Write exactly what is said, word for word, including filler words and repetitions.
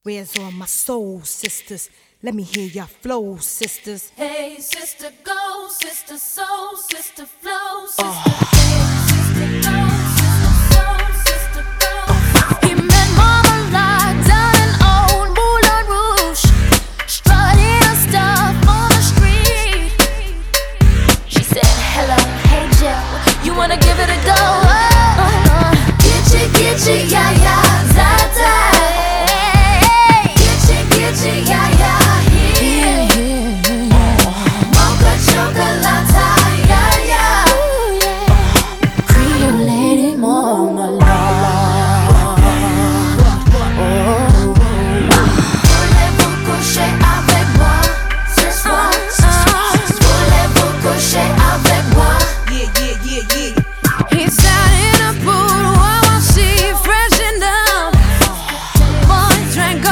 Where's all my soul sisters? Let me hear your flow, sisters. Hey, sister, go, sister, soul, sister, flow, sister. Oh.